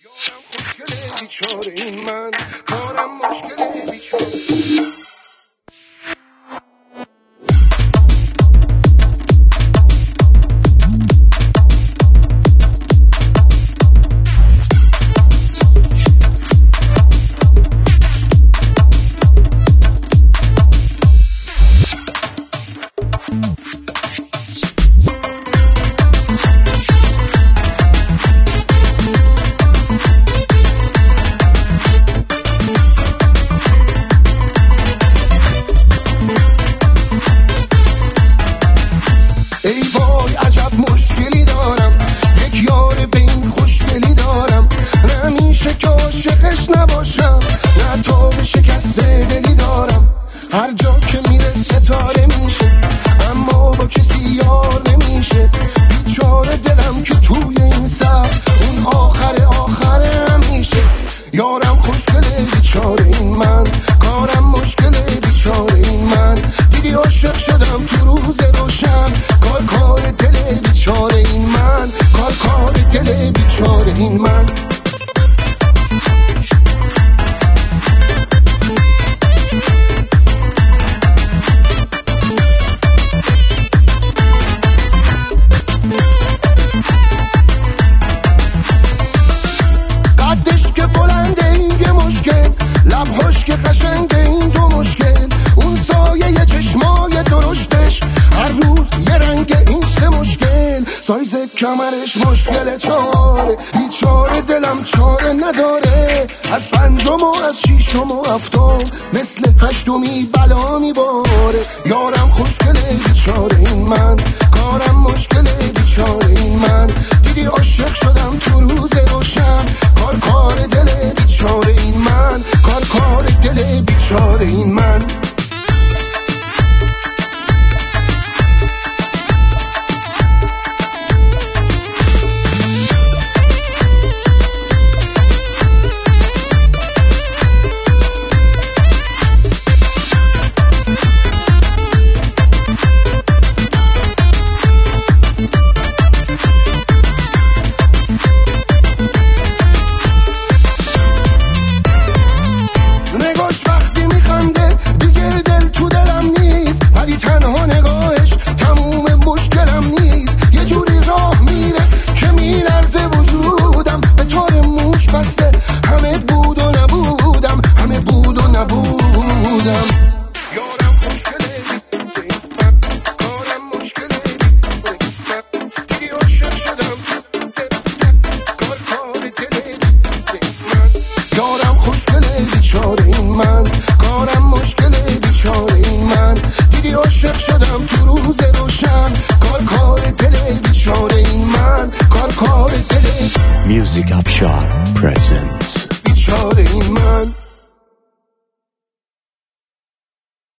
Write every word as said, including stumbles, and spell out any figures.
یارم خوشگله بیچاره این من، کارم مشکله بیچاره. ای وای عجب مشکلی دارم، یک یار به این خوشگلی دارم. نه میشه که عاشقش نباشم، نه تا به شکست دلی دارم. هر جا که میره ستاره میشه، اما با کسی یار نمیشه. بیچاره دلم که توی این صف اون آخر آخر همیشه. یارم خوشگله بیچاره این من، کارم مشکله بیچاره این من. دیدی عاشق شدم تو روز روشن، کار کار دل بیچاره این من، کار کار دل بیچاره این من. قدش که بلنده این یه مشکل، لبهاش که قشنگه این دو مشکل. اون سایه چشمای درشتش هر روز یه رنگ این سه مشکل. سایز کمرش مشکل چاره، بیچاره دلم چاره نداره. از پنجم و از شیشم و هفتم مثل هشتمی بلا میباره. یارم خوشگله بیچاره این من، کارم مشکله بیچاره این من. دیدی عاشق شدم تو روز روشن، کار کار دل بیچاره این من، کار کار دل بیچاره این من. وقتی میخنده دیگه دل تو دلم نیست، ولی تنها نگاهش تموم مشکلم نیست. یه جوری راه میره که میلرزه وجودم، به طور موش بسته همه بود و نبودم، همه بود و نبودم. یارم خوشگله من، کارم مشکله من. دیگه عاشق شدم کار کار دل من. یارم خوشگله بیچاره این من، کارم مشکله بیچاره این من. دیدی عاشق شدم تو روز روشن، کار کار دل بیچاره این من، کار کار دل. Music Upshot presents بیچاره این من.